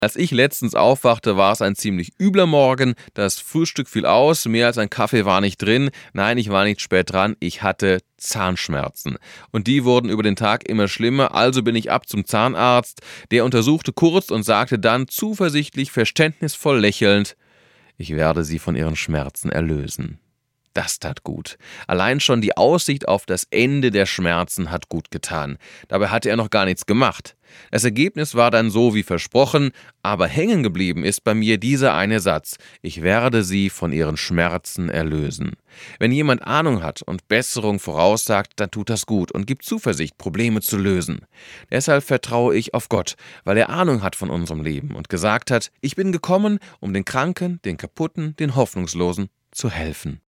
Als ich letztens aufwachte, war es ein ziemlich übler Morgen. Das Frühstück fiel aus, mehr als ein Kaffee war nicht drin. Nein, ich war nicht spät dran, ich hatte Zahnschmerzen. Und die wurden über den Tag immer schlimmer, also bin ich ab zum Zahnarzt. Der untersuchte kurz und sagte dann zuversichtlich, verständnisvoll lächelnd: Ich werde Sie von Ihren Schmerzen erlösen. Das tat gut. Allein schon die Aussicht auf das Ende der Schmerzen hat gut getan. Dabei hatte er noch gar nichts gemacht. Das Ergebnis war dann so wie versprochen, aber hängen geblieben ist bei mir dieser eine Satz: Ich werde Sie von Ihren Schmerzen erlösen. Wenn jemand Ahnung hat und Besserung voraussagt, dann tut das gut und gibt Zuversicht, Probleme zu lösen. Deshalb vertraue ich auf Gott, weil er Ahnung hat von unserem Leben und gesagt hat: Ich bin gekommen, um den Kranken, den Kaputten, den Hoffnungslosen zu helfen.